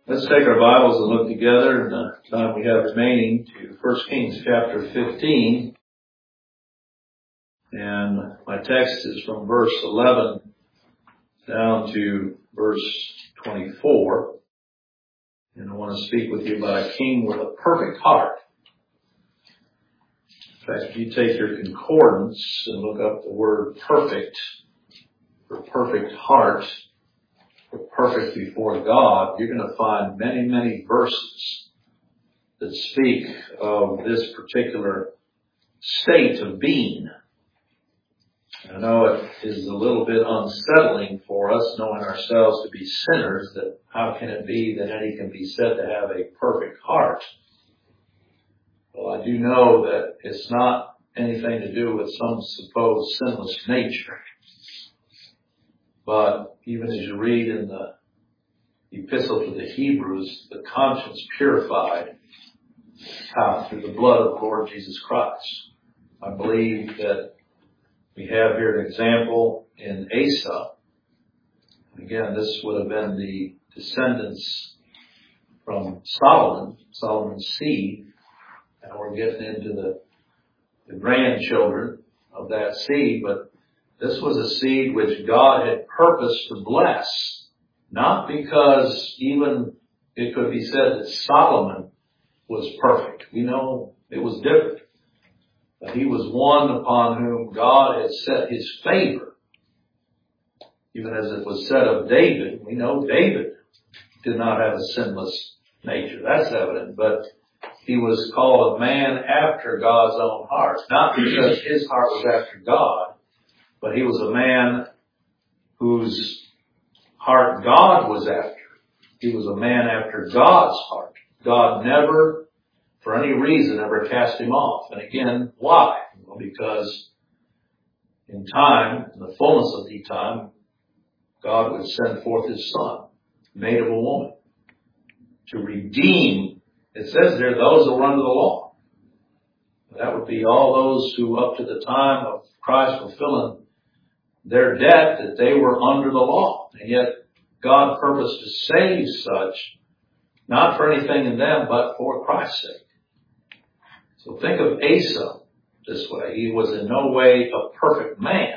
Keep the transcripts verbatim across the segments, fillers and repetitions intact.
Let's take our Bibles and look together in the time we have remaining to First Kings chapter fifteen. And my text is from verse eleven down to verse twenty-four. And I want to speak with you about a king with a perfect heart. In fact, if you take your concordance and look up the word perfect, for perfect heart, for perfect before God, you're going to find many, many verses that speak of this particular state of being. I know it is a little bit unsettling for us, knowing ourselves to be sinners, that how can it be that any can be said to have a perfect heart? Well, I do know that it's not anything to do with some supposed sinless nature. But even as you read in the Epistle to the Hebrews, the conscience purified how? Through the blood of the Lord Jesus Christ. I believe that we have here an example in Asa. Again, this would have been the descendants from Solomon, Solomon's seed. And we're getting into the, the grandchildren of that seed, but this was a seed which God had purposed to bless, not because even it could be said that Solomon was perfect. We know it was different. But he was one upon whom God had set his favor. Even as it was said of David, we know David did not have a sinless nature. That's evident. But he was called a man after God's own heart. Not because his heart was after God, but he was a man whose heart God was after. He was a man after God's heart. God never, for any reason, ever cast him off. And again, why? Well, because in time, in the fullness of the time, God would send forth his son, made of a woman, to redeem, it says there, those who were under the law. That would be all those who up to the time of Christ fulfilling their debt, that they were under the law. And yet God purposed to save such, not for anything in them, but for Christ's sake. So think of Asa this way. He was in no way a perfect man.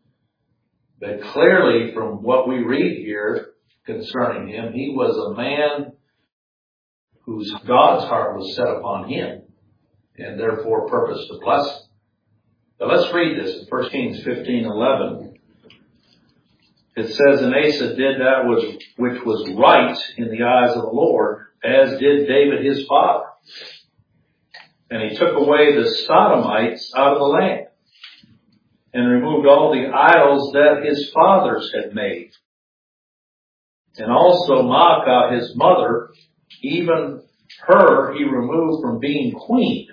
But clearly from what we read here concerning him, he was a man whose God's heart was set upon him and therefore purposed to bless him. Now let's read this in First Kings fifteen eleven. It says, and Asa did that which, which was right in the eyes of the Lord, as did David his father. And he took away the Sodomites out of the land, and removed all the idols that his fathers had made. And also Maacah his mother, even her he removed from being queen,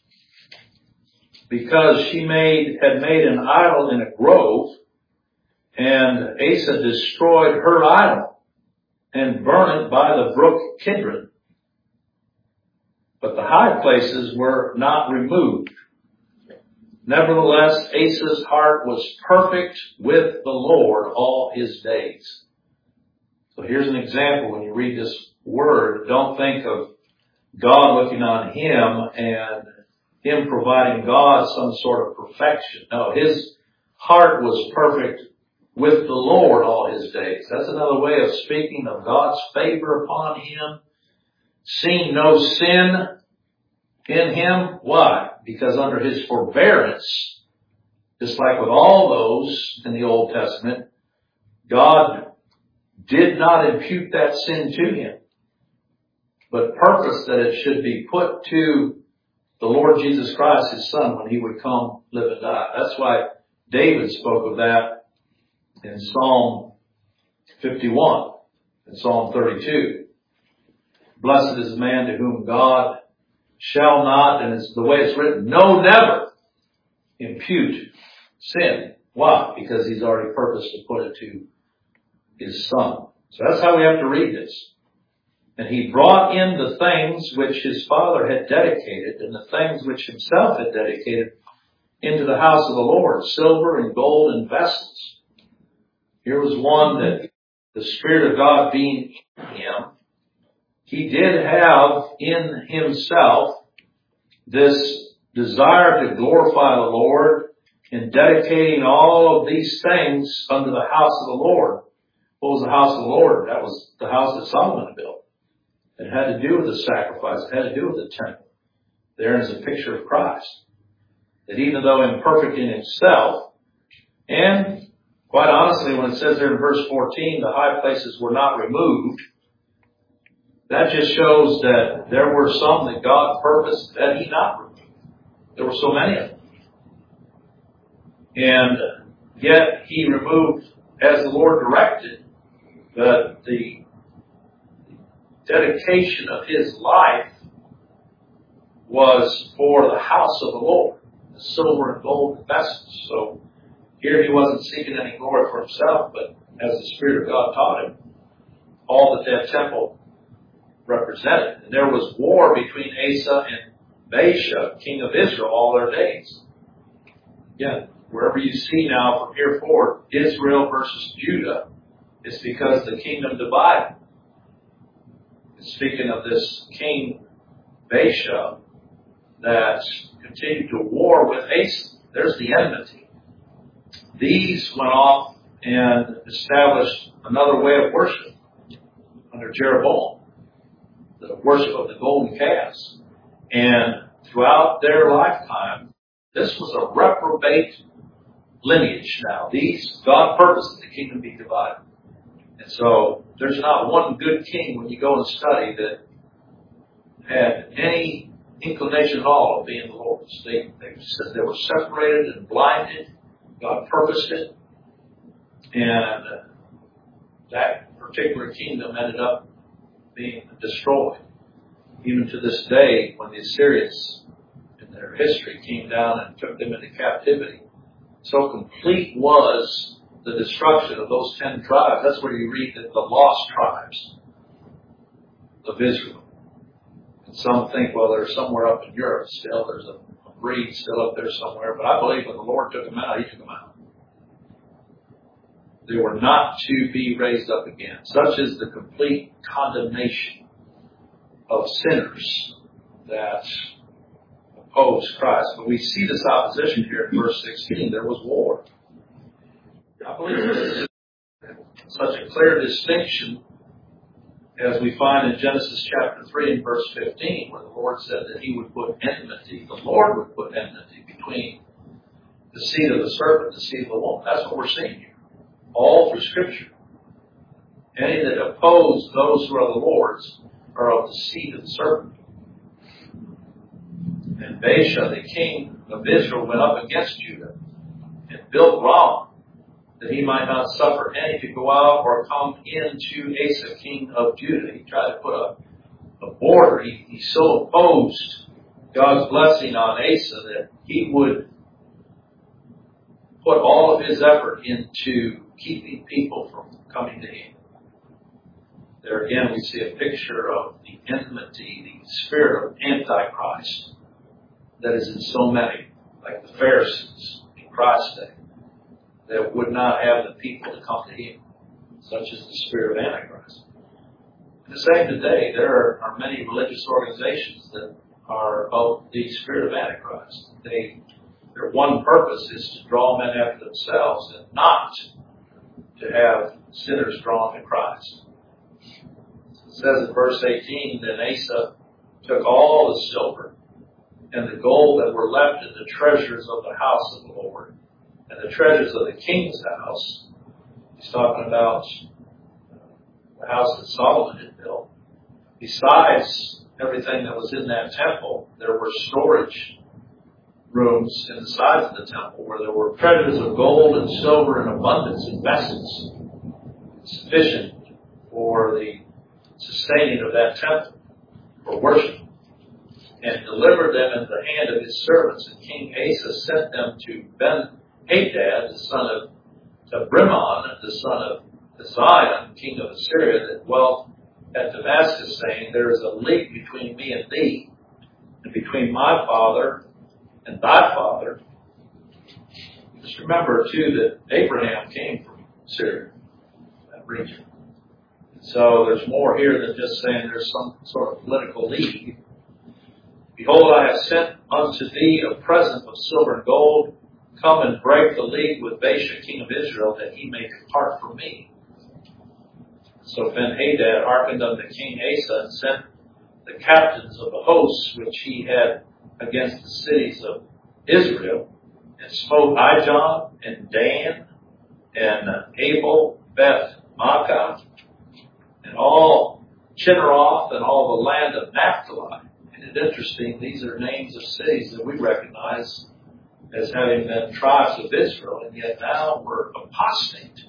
because she made had made an idol in a grove. And Asa destroyed her idol and burned it by the brook Kidron. But the high places were not removed. Nevertheless, Asa's heart was perfect with the Lord all his days. So here's an example. When you read this word, don't think of God looking on him and him providing God some sort of perfection. No, his heart was perfect with the Lord all his days. That's another way of speaking of God's favor upon him. Seeing no sin in him. Why? Because under his forbearance, just like with all those in the Old Testament, God did not impute that sin to him, but purposed that it should be put to the Lord Jesus Christ, his son, when he would come, live and die. That's why David spoke of that in Psalm fifty-one, in Psalm thirty-two. Blessed is the man to whom God shall not, and it's the way it's written, no, never impute sin. Why? Because he's already purposed to put it to his son. So that's how we have to read this. And he brought in the things which his father had dedicated, and the things which himself had dedicated, into the house of the Lord, silver and gold and vessels. Here was one that the Spirit of God being in him he did have in himself this desire to glorify the Lord in dedicating all of these things unto the house of the Lord. What was the house of the Lord? That was the house that Solomon built. It had to do with the sacrifice. It had to do with the temple. There is a picture of Christ. That even though imperfect in himself, and quite honestly, when it says there in verse fourteen, the high places were not removed, that just shows that there were some that God purposed that he not remove. There were so many of them. And yet he removed as the Lord directed. But the dedication of his life was for the house of the Lord, the silver and gold vessels. So here he wasn't seeking any glory for himself, but as the Spirit of God taught him, all that that temple represented. And there was war between Asa and Baasha, king of Israel, all their days. Again, wherever you see now from here forward, Israel versus Judah, it's because the kingdom divided. Speaking of this king Baasha that continued to war with Asa, there's the enmity. These went off and established another way of worship under Jeroboam, the worship of the golden calves. And throughout their lifetime, this was a reprobate lineage now. These, God purposed that the kingdom be divided. And so there's not one good king when you go and study that had any inclination at all of being the Lord's. They, they, they were separated and blinded. God purposed it. And that particular kingdom ended up being destroyed. Even to this day, when the Assyrians in their history came down and took them into captivity, so complete was the destruction of those ten tribes. That's where you read that the lost tribes of Israel. And some think, well, they're somewhere up in Europe still. There's a, a breed still up there somewhere. But I believe when the Lord took them out, he took them out. They were not to be raised up again. Such is the complete condemnation of sinners that oppose Christ. But we see this opposition here in verse sixteen. There was war. I believe there's such a clear distinction as we find in Genesis chapter three and verse fifteen, where the Lord said that he would put enmity, the Lord would put enmity between the seed of the serpent and the seed of the woman. That's what we're seeing here. All through Scripture. Any that oppose those who are the Lord's are of the seed of the serpent. And Baasha, the king of Israel, went up against Judah and built Ramah, that he might not suffer any to go out or come into Asa, king of Judah. He tried to put a, a border. He, he so opposed God's blessing on Asa that he would put all of his effort into keeping people from coming to him. There again we see a picture of the enmity, the spirit of Antichrist that is in so many, like the Pharisees in Christ's day, that would not have the people to come to him. Such is the spirit of Antichrist. And the same today, there are, are many religious organizations that are of the spirit of Antichrist. They, their one purpose is to draw men after themselves and not to have sinners drawn to Christ. It says in verse eighteen, then Asa took all the silver and the gold that were left in the treasures of the house of the Lord and the treasures of the king's house. He's talking about the house that Solomon had built. Besides everything that was in that temple, there were storage rooms in the sides of the temple where there were treasures of gold and silver in abundance in vessels, sufficient for the sustaining of that temple, for worship, and delivered them into the hand of his servants. And King Asa sent them to Ben-Hadad, the son of Tabrimon, the son of Zion, king of Assyria, that dwelt at Damascus, saying, there is a league between me and thee, and between my father and thy father. Just remember, too, that Abraham came from Syria, that region. So there's more here than just saying there's some sort of political league. Behold, I have sent unto thee a present of silver and gold. Come and break the league with Baasha, king of Israel, that he may depart from me. So Ben-Hadad hearkened unto King Asa, and sent the captains of the hosts which he had against the cities of Israel, and smote Ijon, and Dan, and Abel, Beth Maachah, and all Chinneroth, and all the land of Naphtali. And it's interesting, these are names of cities that we recognize as having been tribes of Israel, and yet now we're apostate.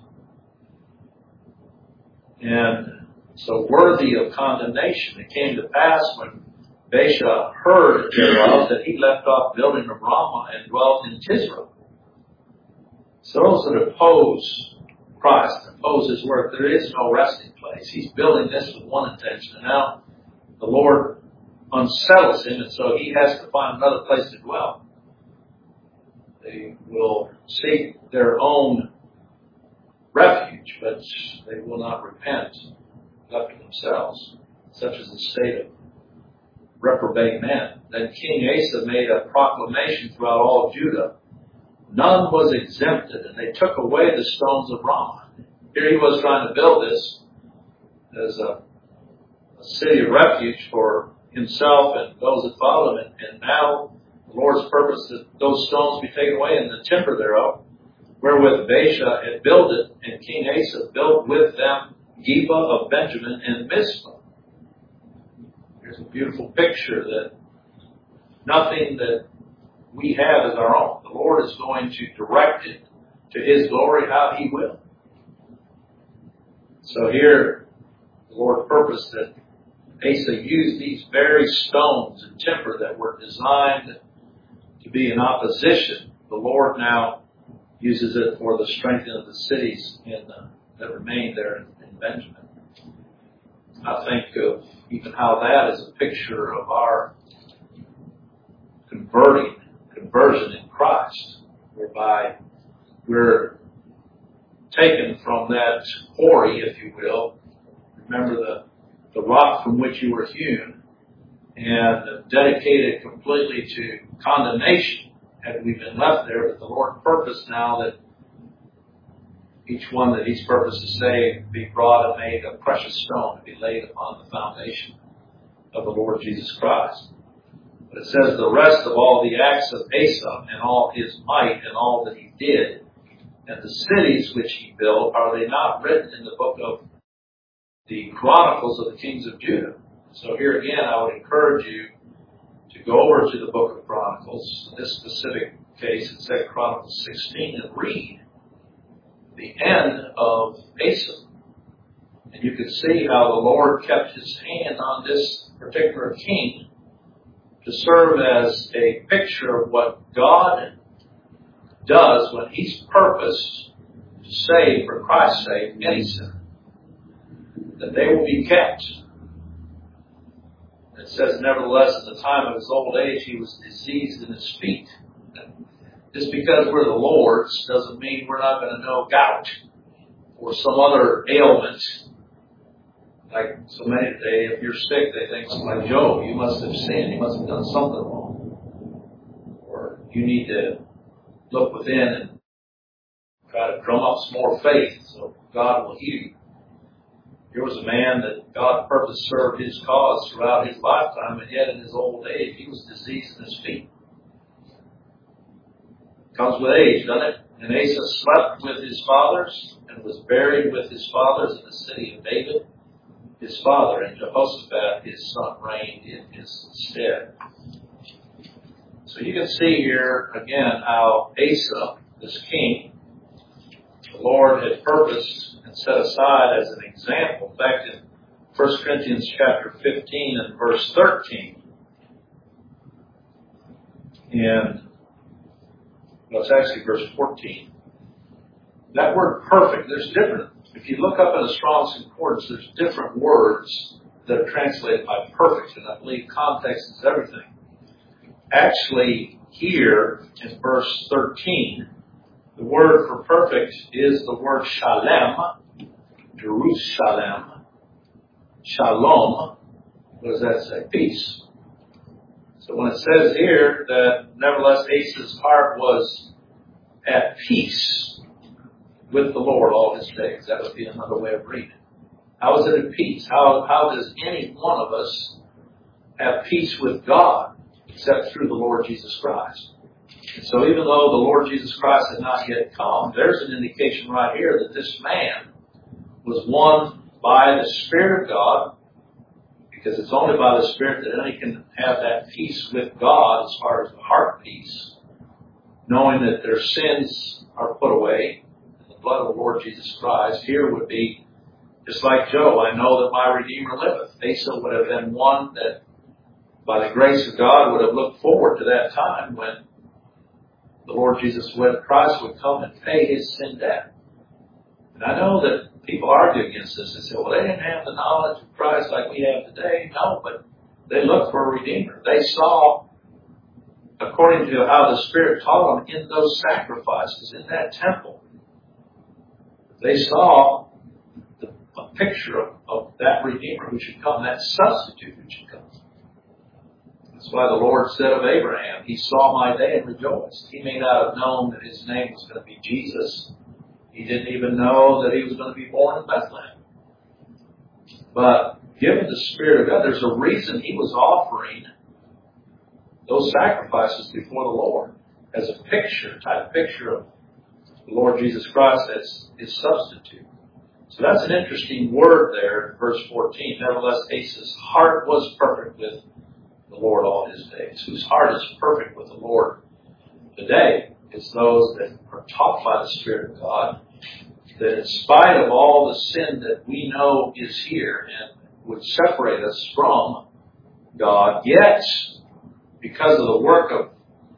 And so worthy of condemnation. It came to pass when Baasha heard thereof that he left off building of Ramah and dwelt in Tisra. So those that oppose Christ, oppose his work, there is no resting place. He's building this with one intention, and now the Lord unsettles him, and so he has to find another place to dwell. They will seek their own refuge, but they will not repent left to themselves. Such is the state of reprobate men. Then King Asa made a proclamation throughout all Judah. None was exempted, and they took away the stones of Ramah. Here he was trying to build this as a, a city of refuge for himself and those that followed him, and, and now the Lord's purpose that those stones be taken away and the timber thereof, wherewith Baasha had built it, and King Asa built with them Geba of Benjamin and Mizpah. Here's a beautiful picture that nothing that we have is our own. The Lord is going to direct it to his glory how he will. So here, the Lord purposed that Asa used these very stones and timber that were designed to be in opposition. The Lord now uses it for the strengthening of the cities in, uh, that remain there in, in Benjamin. I think of even how that is a picture of our converting, conversion in Christ, whereby we're taken from that quarry, if you will. Remember the, the rock from which you were hewn, and dedicated completely to condemnation had we been left there. But the Lord purposed now that each one that He's purposed to save be brought and made a precious stone to be laid upon the foundation of the Lord Jesus Christ. But it says the rest of all the acts of Asa and all his might and all that he did and the cities which he built, are they not written in the book of the Chronicles of the Kings of Judah? So here again, I would encourage you to go over to the book of Chronicles, in this specific case, it's Second Chronicles sixteen, and read the end of Asa. And you can see how the Lord kept his hand on this particular king to serve as a picture of what God does when He's purposed to save for Christ's sake any sinner, that they will be kept. It says, nevertheless, in the time of his old age, he was diseased in his feet. Just because we're the Lord's doesn't mean we're not going to know gout or some other ailment. Like so many today, if you're sick, they think, like Job, you must have sinned, you must have done something wrong. Or you need to look within and try to drum up some more faith so God will heal you. Here was a man that God purposed served His cause throughout his lifetime, and yet in his old age, he was diseased in his feet. Comes with age, doesn't it? And Asa slept with his fathers and was buried with his fathers in the city of David, his father, and Jehoshaphat, his son, reigned in his stead. So you can see here again how Asa, this king, the Lord had purposed and set aside as an example. In fact, in First Corinthians chapter fifteen and verse thirteen, and well, it's actually verse fourteen. That word perfect, there's different. If you look up in a Strong's Concordance, there's different words that are translated by perfect, and I believe context is everything. Actually, here in verse thirteen, the word for perfect is the word shalem, Jerusalem, shalom, what does that say? Peace. So when it says here that nevertheless Asa's heart was at peace with the Lord all his days, that would be another way of reading it. How is it at peace? How, how does any one of us have peace with God except through the Lord Jesus Christ? And so even though the Lord Jesus Christ had not yet come, there's an indication right here that this man was won by the Spirit of God, because it's only by the Spirit that any can have that peace with God as far as the heart peace, knowing that their sins are put away in the blood of the Lord Jesus Christ. Here would be just like Job, I know that my Redeemer liveth. Asa would have been one that, by the grace of God, would have looked forward to that time when the Lord Jesus Christ would come and pay his sin debt. And I know that people argue against this. They say, well, they didn't have the knowledge of Christ like we have today. No, but they looked for a Redeemer. They saw, according to how the Spirit taught them in those sacrifices in that temple, they saw the, a picture of, of that Redeemer who should come, that substitute who should come. That's why the Lord said of Abraham, he saw my day and rejoiced. He may not have known that his name was going to be Jesus. He didn't even know that he was going to be born in Bethlehem. But given the Spirit of God, there's a reason he was offering those sacrifices before the Lord as a picture, type picture of the Lord Jesus Christ as his substitute. So that's an interesting word there in verse fourteen. Nevertheless, Asa's heart was perfect with the Lord all his days. Whose heart is perfect with the Lord today? It's those that are taught by the Spirit of God, that in spite of all the sin that we know is here and would separate us from God, yet because of the work of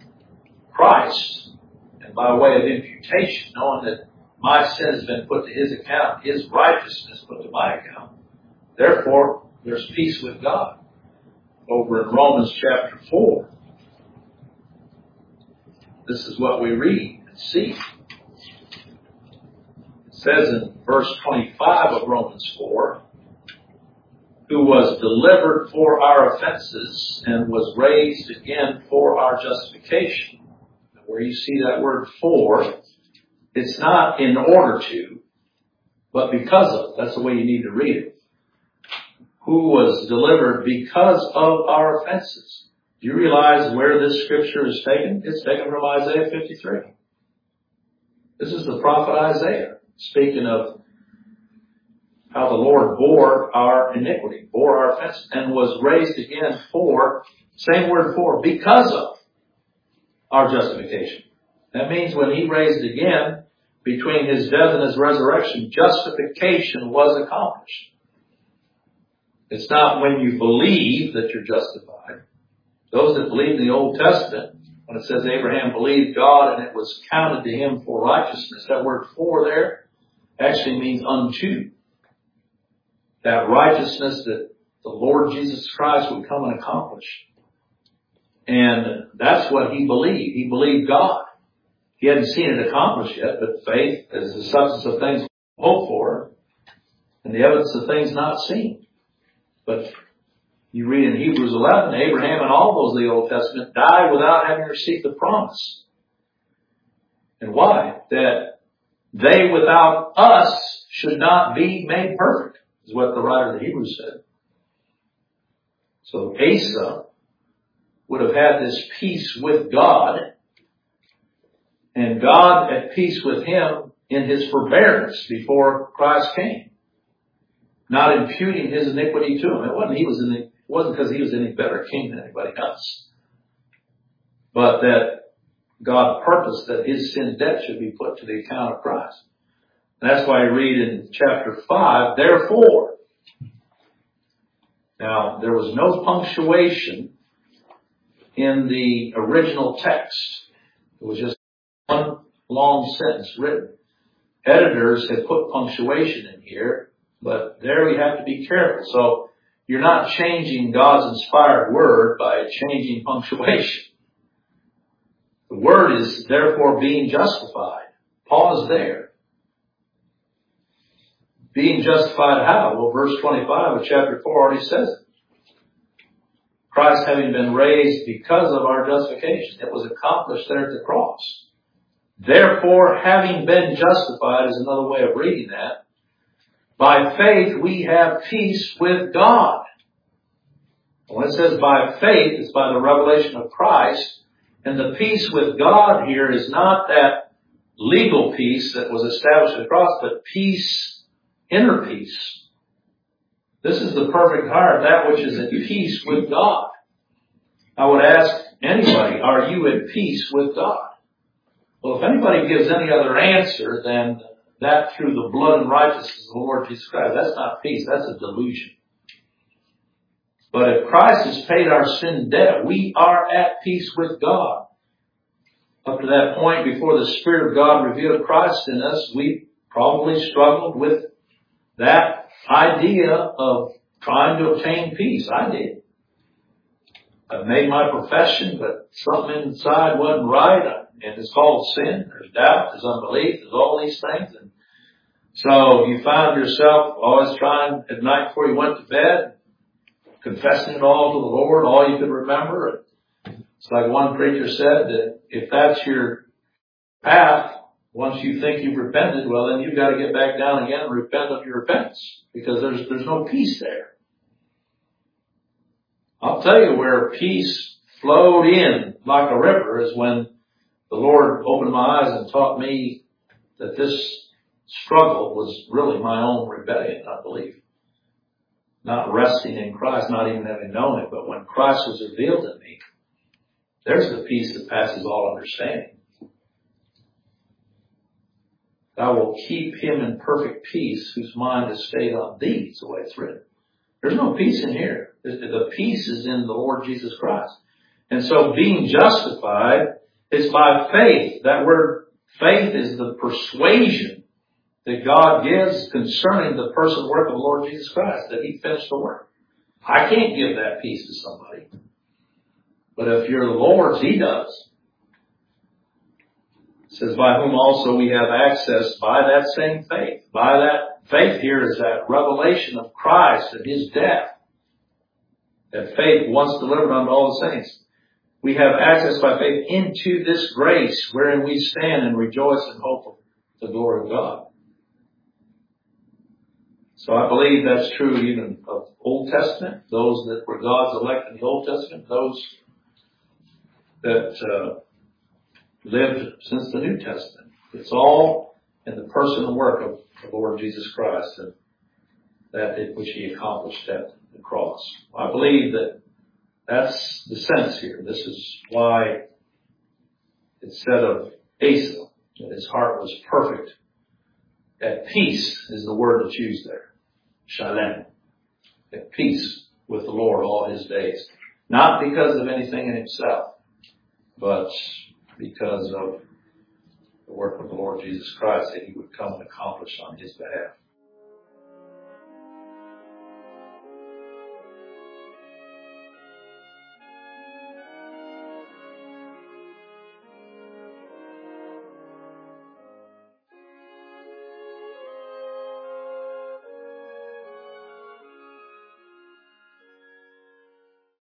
Christ and by way of imputation, knowing that my sin has been put to his account, his righteousness put to my account, therefore there's peace with God. Over in Romans chapter four, this is what we read and see. It says in verse twenty-five of Romans four, who was delivered for our offenses and was raised again for our justification. Where you see that word for, it's not in order to, but because of. That's the way you need to read it. Who was delivered because of our offenses. Do you realize where this scripture is taken? It's taken from Isaiah fifty-three. This is the prophet Isaiah speaking of how the Lord bore our iniquity, bore our offenses, and was raised again for, same word for, because of our justification. That means when he raised again, between his death and his resurrection, justification was accomplished. It's not when you believe that you're justified. Those that believe in the Old Testament, when it says Abraham believed God and it was counted to him for righteousness, that word for there actually means unto. That righteousness that the Lord Jesus Christ would come and accomplish. And that's what he believed. He believed God. He hadn't seen it accomplished yet, but faith is the substance of things hoped for and the evidence of things not seen. But you read in Hebrews eleven, Abraham and all those of the Old Testament died without having received the promise. And why? That they without us should not be made perfect, is what the writer of the Hebrews said. So Asa would have had this peace with God, and God at peace with him in his forbearance before Christ came. Not imputing his iniquity to him. It wasn't he was in the, it wasn't because he was any better king than anybody else. But that God purposed that his sin debt should be put to the account of Christ. And that's why you read in chapter five, therefore. Now, there was no punctuation in the original text. It was just one long sentence written. Editors had put punctuation in here, but there we have to be careful. So you're not changing God's inspired word by changing punctuation. The word is therefore being justified. Pause there. being justified how? Well, verse twenty-five of chapter four already says it. Christ having been raised because of our justification. It was accomplished there at the cross. Therefore, having been justified is another way of reading that. By faith, we have peace with God. When it says by faith, it's by the revelation of Christ. And the peace with God here is not that legal peace that was established at the cross, but peace, inner peace. This is the perfect heart, that which is at peace with God. I would ask anybody, are you at peace with God? Well, if anybody gives any other answer than that through the blood and righteousness of the Lord Jesus Christ, that's not peace, that's a delusion. But if Christ has paid our sin debt, we are at peace with God. Up to that point, before the Spirit of God revealed Christ in us, we probably struggled with that idea of trying to obtain peace. I did. I made my profession, but something inside wasn't right, and it's called sin. There's doubt, there's unbelief, there's all these things. And so you found yourself always trying at night before you went to bed, confessing it all to the Lord, all you could remember. It's like one preacher said that if that's your path, once you think you've repented, well, then you've got to get back down again and repent of your repentance, because there's there's no peace there. I'll tell you where peace flowed in like a river is when the Lord opened my eyes and taught me that this struggle was really my own rebellion, I believe. Not resting in Christ, not even having known it, but when Christ was revealed in me, there's the peace that passes all understanding. I will keep him in perfect peace whose mind is stayed on thee, is the way it's written. There's no peace in here. The peace is in the Lord Jesus Christ. And so being justified is by faith. That word faith is the persuasion that God gives concerning the person and work of the Lord Jesus Christ, that he finished the work. I can't give that peace to somebody. But if you're the Lord's, he does. It says, by whom also we have access by that same faith. By that faith here is that revelation of Christ and his death. That faith once delivered unto all the saints. We have access by faith into this grace wherein we stand and rejoice in hope of the glory of God. So I believe that's true even of Old Testament, those that were God's elect in the Old Testament, those that uh, lived since the New Testament. It's all in the person and work of the Lord Jesus Christ and that which he accomplished at the cross. I believe that that's the sense here. This is why it said of Asa that his heart was perfect. At peace is the word that's used there. Shalem. At peace with the Lord all his days. Not because of anything in himself, but because of the work of the Lord Jesus Christ that he would come and accomplish on his behalf.